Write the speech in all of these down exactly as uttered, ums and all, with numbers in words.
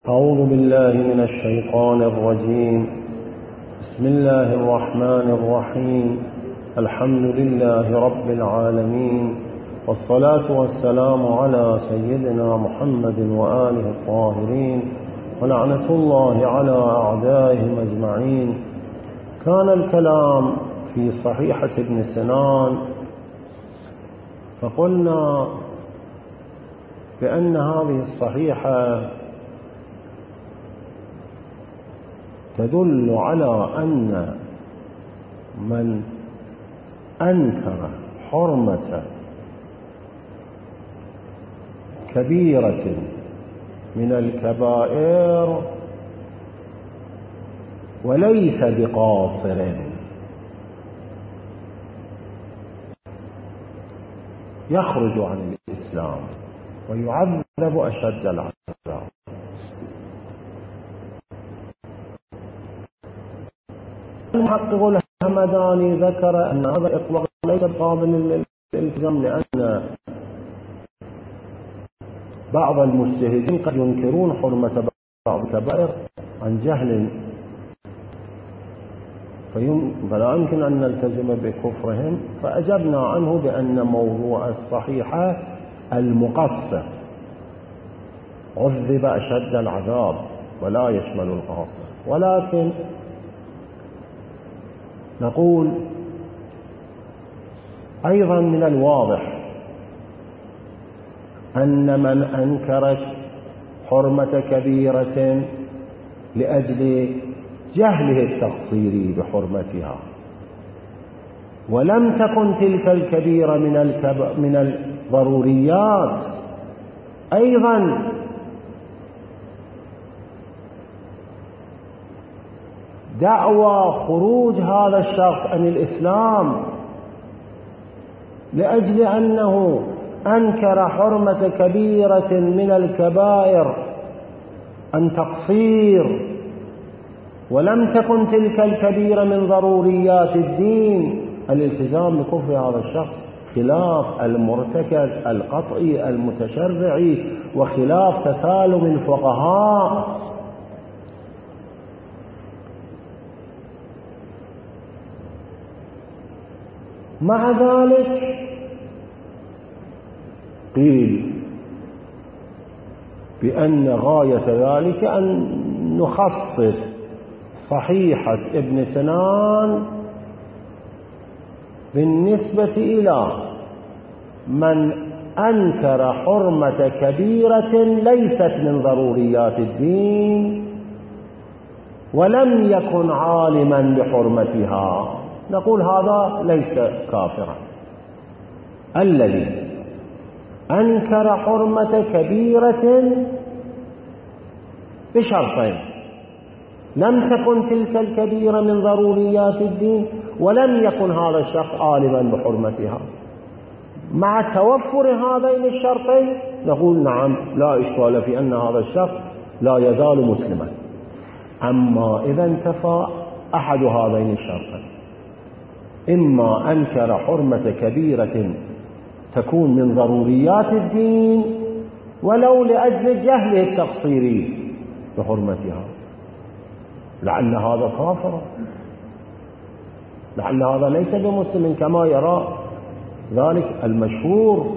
أعوذ بالله من الشيطان الرجيم. بسم الله الرحمن الرحيم. الحمد لله رب العالمين، والصلاة والسلام على سيدنا محمد وآله الطاهرين، ولعنة الله على أعدائهم أجمعين. كان الكلام في صحيحة ابن سنان، فقلنا بأن هذه الصحيحة تدل على أن من أنكر حرمة كبيرة من الكبائر وليس بقاصر يخرج عن الإسلام ويعذب أشد العذاب. المحقق الهمداني ذكر أن هذا الإطلاق ليس قابل للالتزام، لأن بعض المجتهدين قد ينكرون حرمة بعض الكبائر عن جهل، فلا يمكن أن نلتزم بكفرهم. فأجبنا عنه بأن موضوع الصحيحة المقصر عذب أشد العذاب ولا يشمل القاصر. ولكن نقول أيضا من الواضح أن من أنكرت حرمة كبيرة لأجل جهله التقصير بحرمتها، ولم تكن تلك الكبيرة من الكب... من الضروريات، أيضا دعوى خروج هذا الشخص عن الإسلام لأجل أنه أنكر حرمة كبيرة من الكبائر عن تقصير، ولم تكن تلك الكبيرة من ضروريات الدين. الالتزام بكفر هذا الشخص خلاف المرتكب القطعي المتشرعي، وخلاف تسالم الفقهاء. مع ذلك قيل بأن غاية ذلك أن نخصص صحيحة ابن سنان بالنسبة إلى من أنكر حرمة كبيرة ليست من ضروريات الدين ولم يكن عالما بحرمتها. نقول هذا ليس كافرا. الذي أنكر حرمة كبيرة بشرطين: لم تكن تلك الكبيرة من ضروريات الدين، ولم يكن هذا الشخص عالما بحرمتها. مع توفر هذين الشرطين نقول نعم، لا إشكال في أن هذا الشخص لا يزال مسلما. أما إذا انتفى أحد هذين الشرطين، إما أنكر حرمة كبيرة تكون من ضروريات الدين ولو لأجل جهله التقصيري بحرمتها، لعل هذا كافر، لعل هذا ليس بمسلم كما يرى ذلك المشهور.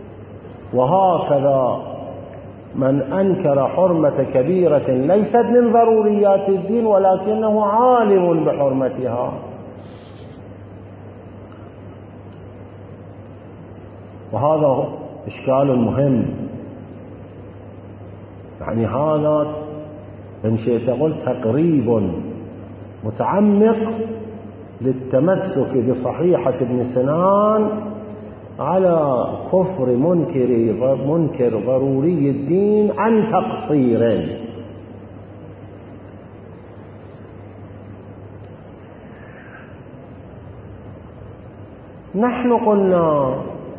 وهكذا من أنكر حرمة كبيرة ليست من ضروريات الدين ولكنه عالم بحرمتها. وهذا إشكال مهم، يعني هذا إن شئت قلت تقريب متعمق للتمسك بصحيحة ابن سنان على كفر منكر منكر ضروري الدين عن تقصير. نحن قلنا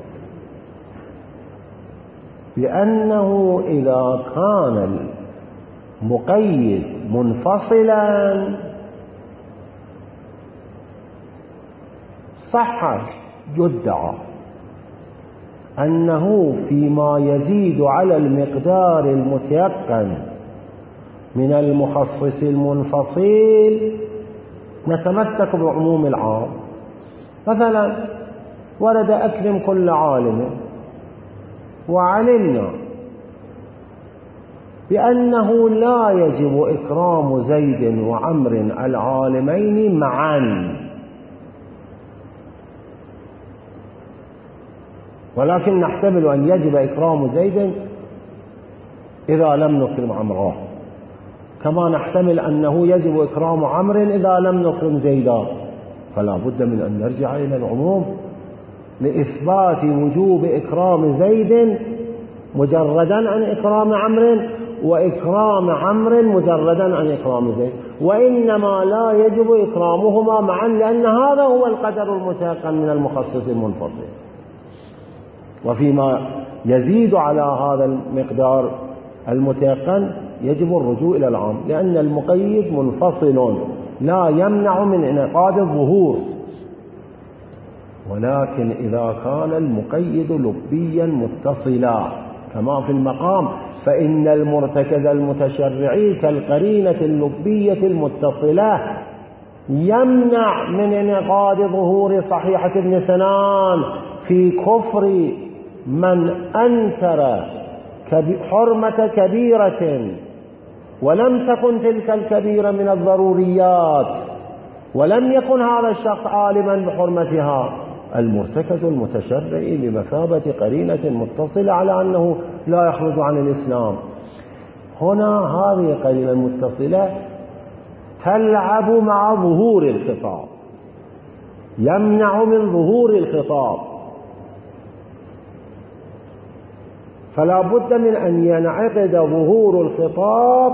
بأنه إذا كان المقيد منفصلا صح يدعى أنه فيما يزيد على المقدار المتيقن من المخصص المنفصل نتمسك بعموم العام. مثلا ورد أكرم كل عالم، وعلمنا بأنه لا يجب إكرام زيد وعمر العالمين معا، ولكن نحتمل أن يجب إكرام زيد إذا لم نكرم عمرا، كما نحتمل أنه يجب إكرام عمرو إذا لم نكرم زيدا. فلا بد من أن نرجع إلى العموم لإثبات وجوب إكرام زيد مجردا عن إكرام عمرو، وإكرام عمرو مجردا عن إكرام زيد، وإنما لا يجب إكرامهما معا، لأن هذا هو القدر المتيقن من المخصص المنفصل. وفيما يزيد على هذا المقدار المتيقن يجب الرجوع إلى العام، لأن المقيد منفصل لا يمنع من انعقاد الظهور. ولكن إذا كان المقيد لبيا متصلا كما في المقام، فإن المرتكز المتشرعي كالقرينة اللبية المتصلة يمنع من انعقاد ظهور صحيحة ابن سنان في كفر من أنكر حرمة كبيرة ولم تكن تلك الكبيرة من الضروريات، ولم يكن هذا الشخص عالما بحرمتها. المرتكز المتشرعي بمثابة قرينة متصلة على أنه لا يخرج عن الإسلام. هنا هذه القرينة المتصلة تلعب مع ظهور الخطاب، يمنع من ظهور الخطاب، فلا بد من أن ينعقد ظهور الخطاب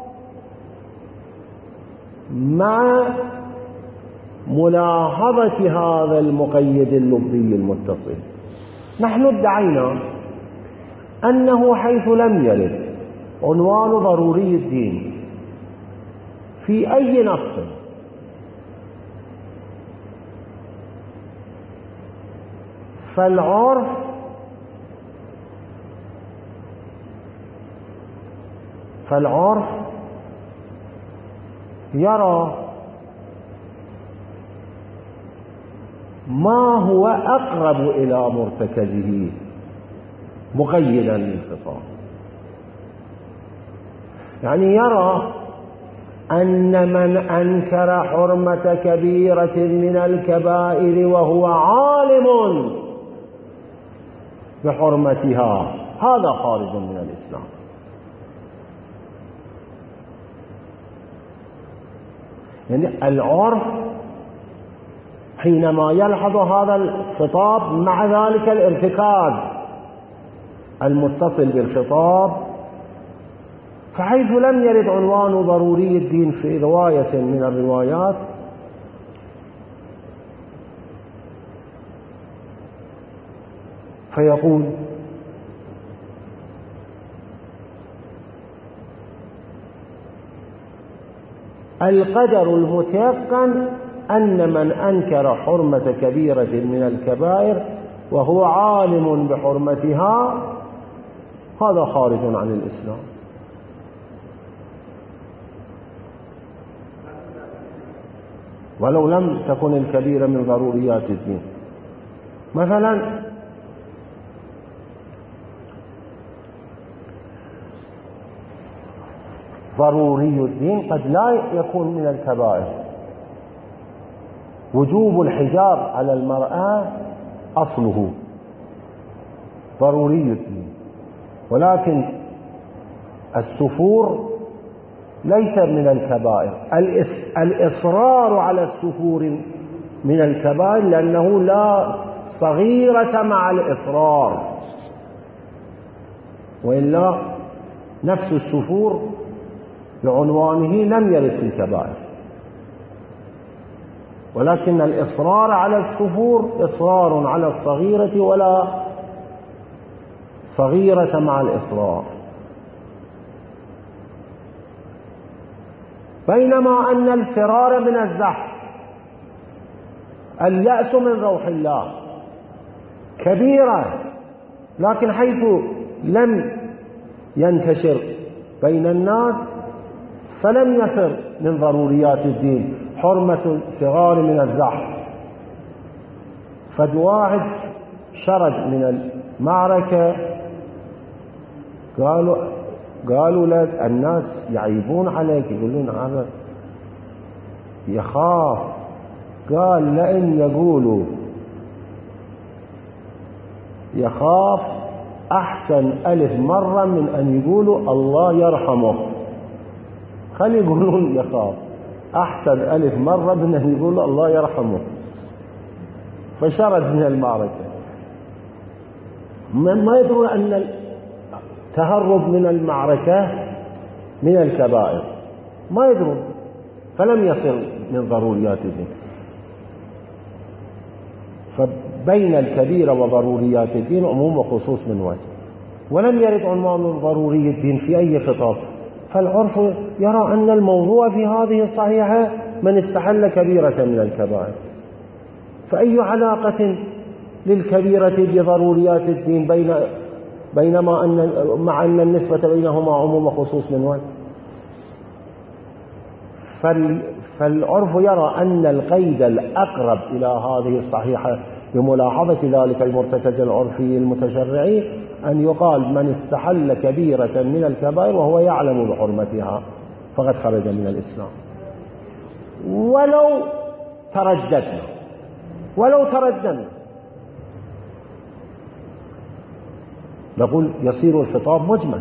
مع ملاحظة هذا المقيد اللبي المتصل. نحن ادعينا أنه حيث لم يرد عنوان ضروري الدين في أي نص فالعرف فالعرف يرى ما هو أقرب إلى مرتكزه مقيدا للخطاب، يعني يرى أن من أنكر حرمة كبيرة من الكبائر وهو عالم بحرمتها هذا خارج من الإسلام. يعني العرف حينما يلحظ هذا الخطاب مع ذلك الارتكاز المتصل بالخطاب، فحيث لم يرد عنوان ضروري الدين في رواية من الروايات فيقول القدر المتيقن أن من أنكر حرمة كبيرة من الكبائر وهو عالم بحرمتها هذا خارج عن الإسلام. ولو لم تكن الكبيرة من ضروريات الدين. مثلا ضروري الدين قد لا يكون من الكبائر. وجوب الحجاب على المرأة أصله ضروري الدين، ولكن السفور ليس من الكبائر. الإصرار على السفور من الكبائر لأنه لا صغيرة مع الإصرار، وإلا نفس السفور لعنوانه لم يرد في الكبائر، ولكن الإصرار على السفور إصرار على الصغيرة ولا صغيرة مع الإصرار. بينما أن الفرار من الزحف، اليأس من روح الله كبيرة، لكن حيث لم ينتشر بين الناس فلم يصر من ضروريات الدين حرمة الصغار من الزحف. فواحد شرد من المعركة، قالوا قالوا له الناس يعيبون عليك، يقولون هذا يخاف. قال لئن يقولوا يخاف أحسن ألف مرة من أن يقولوا الله يرحمه. خلي يقولون يخاف أحسن ألف مرة من أن يقولوا الله يرحمه. فشرد من المعركة. ما يدرون أن التهرب من المعركة من الكبائر، ما يدرون، فلم يصل من ضروريات الدين. فبين الكبيرة وضروريات الدين عموم وخصوص من وجه، ولم يرد عنوان ضروري الدين في أي خطاب. فالعرف يرى أن الموضوع في هذه الصحيحة من استحل كبيرة من الكبائر. فأي علاقة للكبيرة بضروريات الدين بين بينما أن مع أن النسبة بينهما عموم وخصوص من وجه؟ فالعرف يرى أن القيد الأقرب إلى هذه الصحيحة بملاحظة ذلك المرتكز العرفي المتشرعي أن يقال من استحل كبيرة من الكبائر وهو يعلم بحرمتها فقد خرج من الإسلام. ولو ترددنا ولو ترددنا نقول يصير الخطاب مجمل،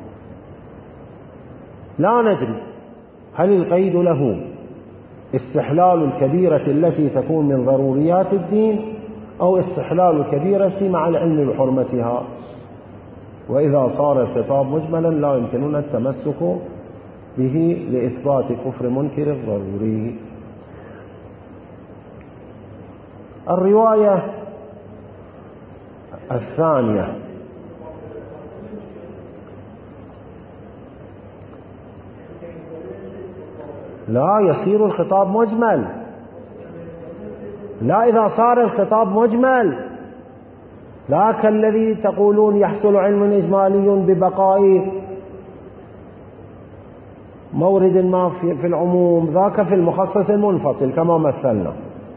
لا ندري هل القيد له استحلال الكبيرة التي تكون من ضروريات الدين أو استحلال الكبيرة مع العلم بحرمتها. وإذا صار الخطاب مجملا لا يمكننا التمسك به لإثبات كفر منكر الضروري. الرواية الثانية لا يصير الخطاب مجمل، لا إذا صار الخطاب مجمل، لا كالذي تقولون يحصل علم إجمالي ببقاء مورد ما في العموم، ذاك في المخصص المنفصل كما مثلنا.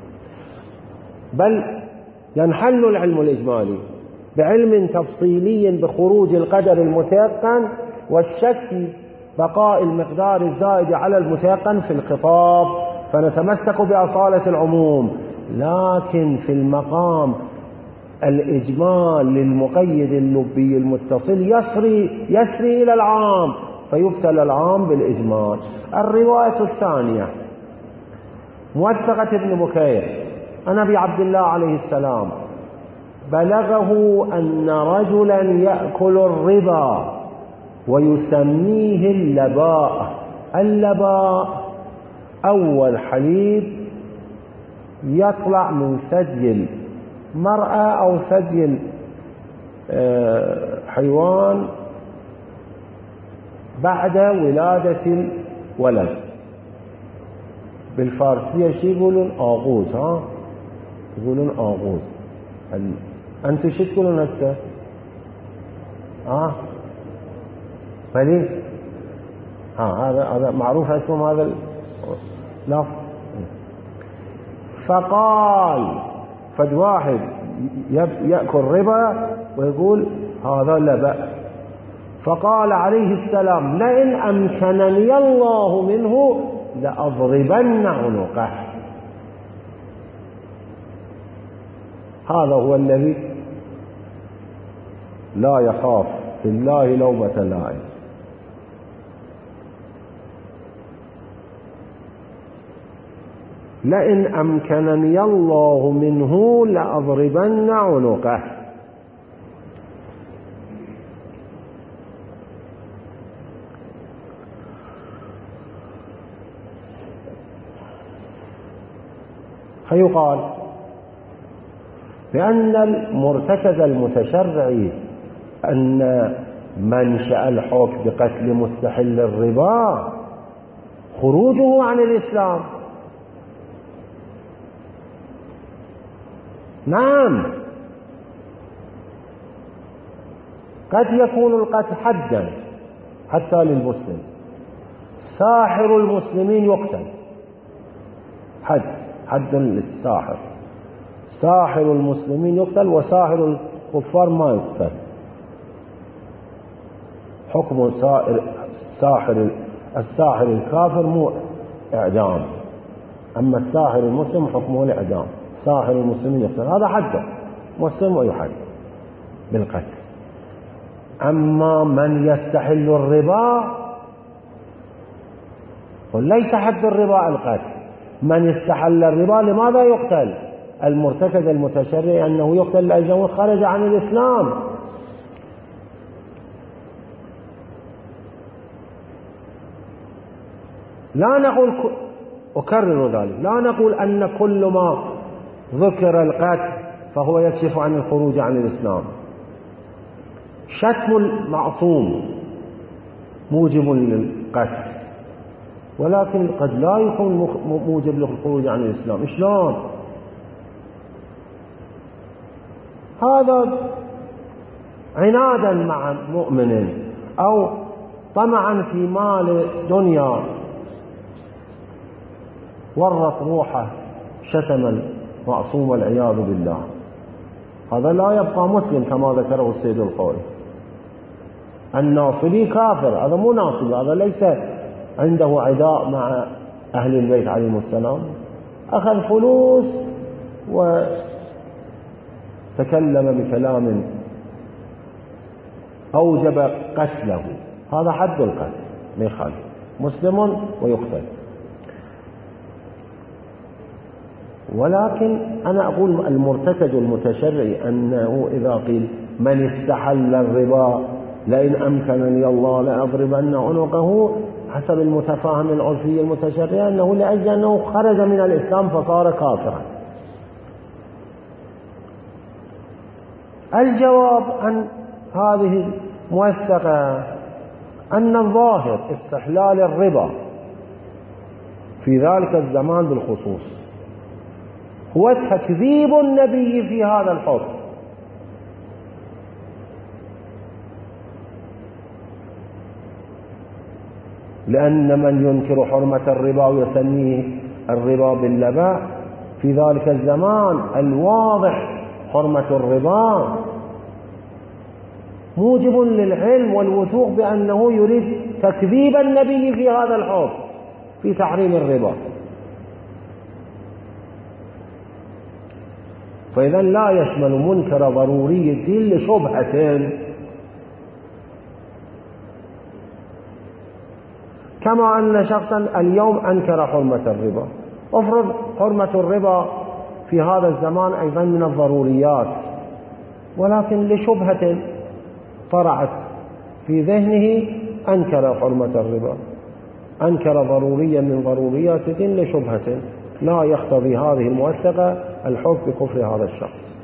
بل ينحل العلم الإجمالي بعلم تفصيلي بخروج القدر المتيقن والشك في بقاء المقدار الزائد على المتيقن في الخطاب، فنتمسك بأصالة العموم. لكن في المقام الإجمال للمقيد اللبي المتصل يسري, يسري إلى العام فيبتلى العام بالإجمال. الرواية الثانية موثقة ابن بكير عن أبي عبد الله عليه السلام بلغه أن رجلا يأكل الربا ويسميه اللباء. اللباء أول حليب يطلع من ثدي المرأة أو ثدي حيوان بعد ولادة الولد. بالفارسية شي يقولون آغوز، ها يقولون آغوز. أنتوا شو تقولون هسه؟ ها بلي ها هذا هذا معروف اسمهم هذا لا. فقال فد واحد يأكل ربا ويقول هذا لبأ. فقال عليه السلام لئن أمكنني الله منه لأضربن عنقه. هذا هو الذي لا يخاف في الله لومة لائم. لئن أمكنني الله منه لأضربن عنقه. فيقال بأن المرتكز المتشرعي أن منشأ الحكم بقتل مستحل الربا خروجه عن الإسلام. نعم قد يكون القتل حدا حتى للمسلم، ساحر المسلمين يقتل، حد حد للساحر، ساحر المسلمين يقتل وساحر الكفار ما يقتل. حكم ساحر الساحر الكافر مو إعدام، أما الساحر المسلم حكمه الإعدام. ساحر المسلمين يقتل، هذا حده مسلم ويحد بالقتل. أما من يستحل الربا وليس حد الربا القتل، من استحل الربا لماذا يقتل؟ المرتكب المتشرع أنه يقتل لأنه خرج عن الإسلام. لا نقول، أكرر ذلك، لا نقول أن كل ما ذكر القتل فهو يكشف عن الخروج عن الإسلام. شتم المعصوم موجب للقتل، ولكن قد لا يكون موجب للخروج عن الإسلام. شلون؟ هذا عنادا مع مؤمن أو طمعا في مال دنيا ورط روحه شتم المعصوم والعياذ بالله، هذا لا يبقى مسلم كما ذكره السيد الخوئي. الناصبي كافر، هذا مو ناصبي، هذا ليس عنده عداء مع أهل البيت عليهم السلام، أخذ فلوس وتكلم بكلام أوجب قتله، هذا حد القتل ما يخالف، مسلم ويقتل. ولكن أنا أقول المرتكب المتشرع أنه إذا قيل من استحل الربا لئن أمكنني الله لأضربن عنقه، حسب المتفاهم العرفي المتشرع أنه لأجل أنه خرج من الإسلام فصار كافرا. الجواب عن هذه الموثقة أن الظاهر استحلال الربا في ذلك الزمان بالخصوص هو تكذيب النبي في هذا الحكم، لأن من ينكر حرمة الربا ويسميه الربا باللباء في ذلك الزمان الواضح حرمة الربا موجب للعلم والوثوق بأنه يريد تكذيب النبي في هذا الحكم في تحريم الربا. فإذا لا يشمل منكر ضروري الدين لشبهة، كما أن شخصا اليوم أنكر حرمة الربا، افرض حرمة الربا في هذا الزمان أيضا من الضروريات، ولكن لشبهة طرعت في ذهنه أنكر حرمة الربا، أنكر ضروريا من ضروريات الدين لشبهة، لا يقتضي هذه الموثقة الحكم بكفر هذا الشخص.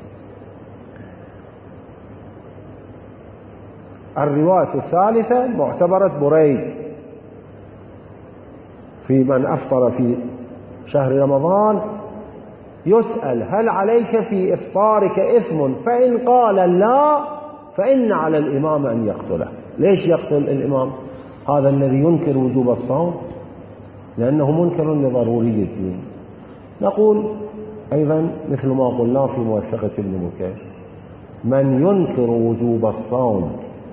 الرواية الثالثة معتبرة بريد في من أفطر في شهر رمضان، يسأل هل عليك في إفطارك إثم؟ فإن قال لا فإن على الإمام أن يقتله. ليش يقتل الإمام هذا الذي ينكر وجوب الصوم؟ لأنه منكر لضروري الدين. نقول أيضا مثل ما قلنا في موثقة ابن بكير، من ينكر وجوب الصوم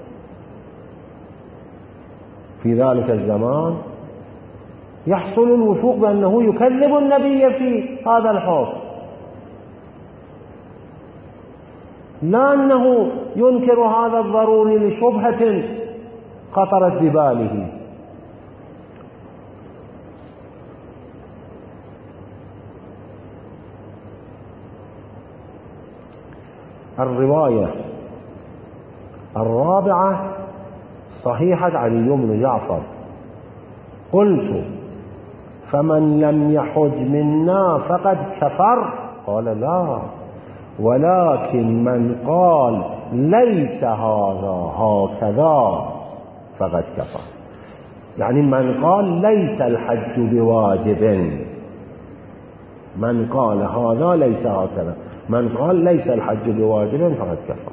في ذلك الزمان يحصل الوثوق بأنه يكذب النبي في هذا الحكم، لا أنه ينكر هذا الضروري لشبهة خطرت بباله. الرواية الرابعة صحيحة علي بن جعفر، قلت فمن لم يحج منا فقد كفر؟ قال لا، ولكن من قال ليس هذا هكذا فقد كفر. يعني من قال ليس الحج بواجب، من قال هذا ليس هكذا، من قال ليس الحج بواجب فقد كفر.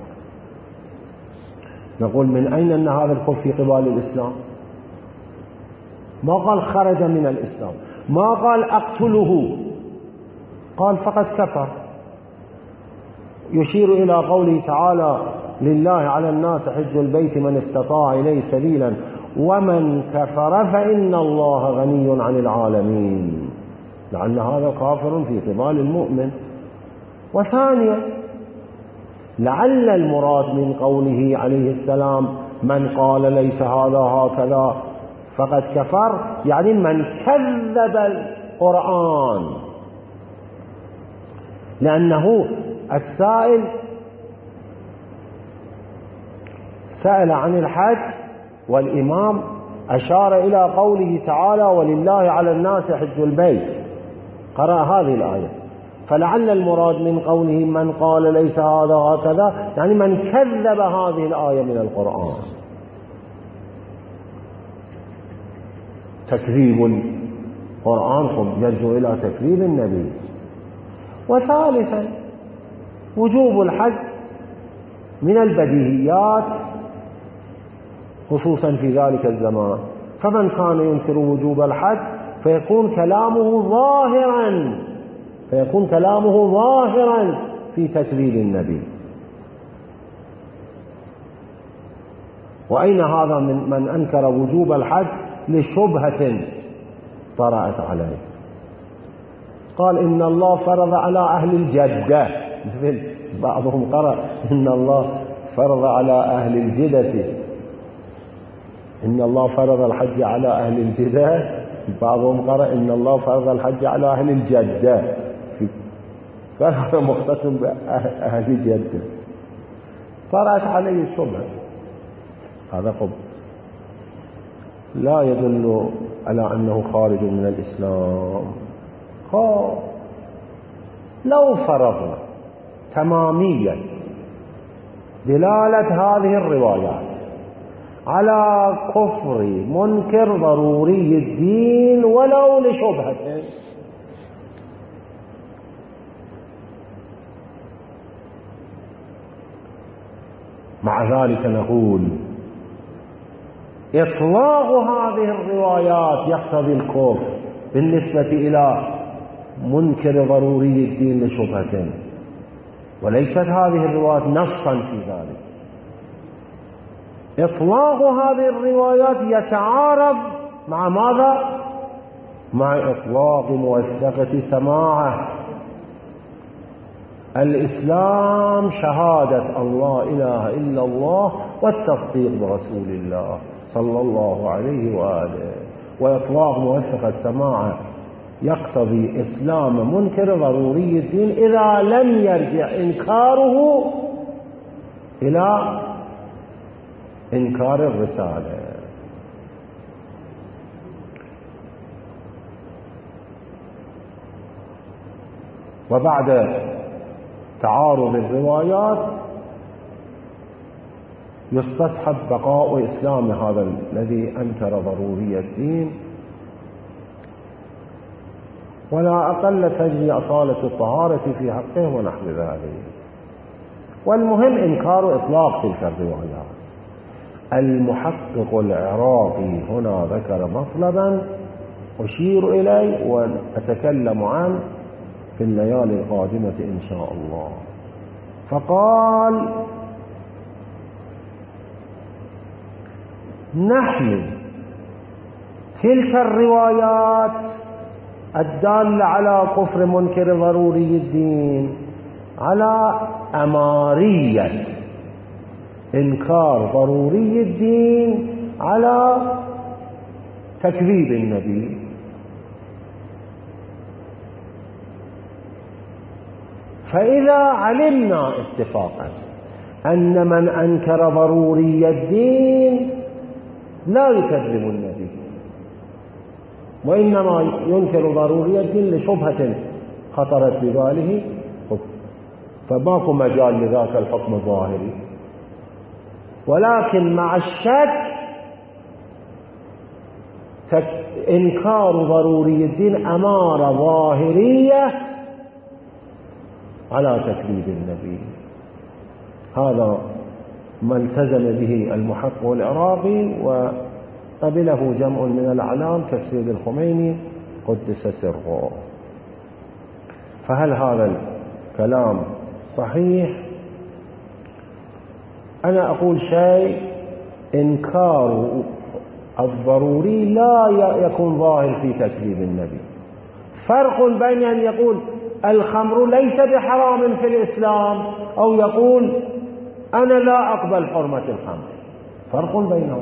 نقول من أين أن هذا الكفر في قبال الإسلام؟ ما قال خرج من الإسلام، ما قال أقتله، قال فقد كفر. يشير إلى قوله تعالى: لله على الناس حج البيت من استطاع إليه سبيلا ومن كفر فإن الله غني عن العالمين، لأن هذا كافر في قبال المؤمن. وثانيا، لعل المراد من قوله عليه السلام: من قال ليس هذا هكذا فقد كفر، يعني من كذب القرآن، لأنه السائل سأل عن الحج والإمام أشار إلى قوله تعالى: ولله على الناس حج البيت، قرأ هذه الآية، فلعل المراد من قوله من قال ليس هذا هكذا يعني من كذب هذه الآية من القرآن، تكذيب القرآن يرجع إلى تكذيب النبي. وثالثا، وجوب الحج من البديهيات خصوصا في ذلك الزمان، فمن كان ينكر وجوب الحج فيكون كلامه ظاهرا فيكون كلامه ظاهرا في تكذيب النبي. وأين هذا من من أنكر وجوب الحج لشبهة طرأت عليه؟ قال: إن الله فرض على أهل الجدة، مثل بعضهم قرأ: إن الله فرض على أهل الجدة، إن الله فرض الحج على أهل الجدة. بعضهم قرأ: إن الله فرض الحج على أهل الجدة، فهذا مختص بأهل الجدة، طرأت عليه الشبهة. هذا قبل لا يدل على أنه خارج من الإسلام. خب لو فرضنا تماميا دلالة هذه الروايات على كفر منكر ضروري الدين ولو لشبهة، مع ذلك نقول إطلاق هذه الروايات يقتضي الكفر بالنسبة إلى منكر ضروري الدين لشبهة، وليست هذه الروايات نصا في ذلك. إطلاق هذه الروايات يتعارض مع ماذا؟ مع إطلاق موثقة سماعة الإسلام شهادة أن لا إله إلا الله والتصديق برسول الله صلى الله عليه وآله. وإطلاق موثقة سماعة يقتضي إسلام منكر ضروري الدين إذا لم يرجع إنكاره إلى إنكار الرسالة. وبعد تعارض الروايات يستصحب بقاء إسلام هذا الذي أنكر ضروري الدين، ولا أقل تجري أصالة الطهارة في حقه ونحو ذلك. والمهم إنكار إطلاق تلك الروايات. المحقق العراقي هنا ذكر مطلبا أشير إليه وأتكلم عنه في الليالي القادمة إن شاء الله. فقال: نحمل تلك الروايات الدالة على كفر منكر ضروري الدين على أمارية إنكار ضروري الدين على تكذيب النبي. فإذا علمنا اتفاقا أن من أنكر ضروري الدين لا يكذب النبي وإنما ينكر ضروري الدين لشبهة خطرت بباله، فماكو مجال لذاك الحكم الظاهري. ولكن مع الشك إنكار ضروري الدين أمارة ظاهرية على تكذيب النبي. هذا ما التزم به المحقق العراقي قبله جمع من الأعلام كالسيد الخميني قدس سره. فهل هذا الكلام صحيح؟ أنا أقول شيء إنكار الضروري لا يكون ظاهر في تكذيب النبي. فرق بين أن يقول الخمر ليس بحرام في الإسلام أو يقول أنا لا أقبل حرمة الخمر، فرق بينهم.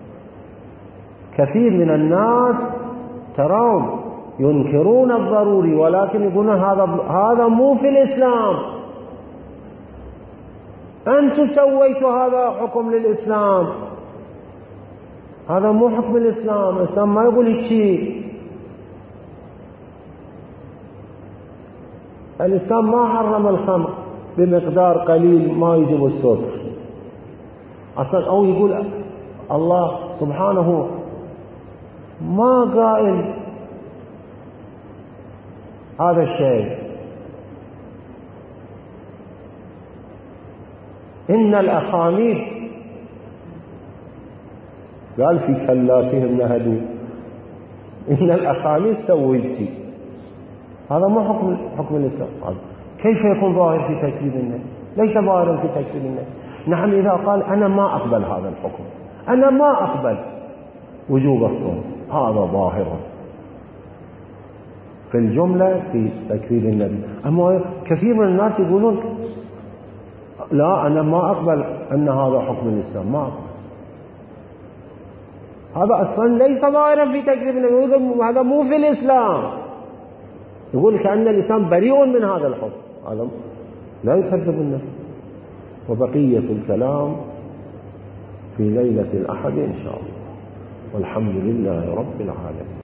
كثير من الناس ترون ينكرون الضروري ولكن يقولون هذا هذا مو في الإسلام، أنتم سويتوا هذا حكم للإسلام، هذا مو حكم الإسلام، الإسلام ما يقول شيء، الإسلام ما حرم الخمر بمقدار قليل ما يجب السكر أصلا. أو يقول الله سبحانه ما قائل هذا الشيء، إن الأخاميس قال في كلاتهم نهدوا، إن الأخاميس سويتي، هذا مو حكم حكم الإسلام. كيف يكون ظاهر في تكذيب النبي؟ ليس ظاهرا في تكذيب النبي. نحن إذا قال أنا ما أقبل هذا الحكم، أنا ما أقبل وجوب الصوم، هذا ظاهر في الجملة في تكذيب النبي. أما كثير من الناس يقولون لا أنا ما أقبل أن هذا حكم الإسلام، ما أقبل، هذا أصلا ليس ظاهرا في تكذيب النبي، هذا مو في الإسلام. يقول كأن الإسلام بريء من هذا الحكم، هذا لا يكذب النبي. وبقية الكلام في ليلة الأحد إن شاء الله، والحمد لله رب العالمين.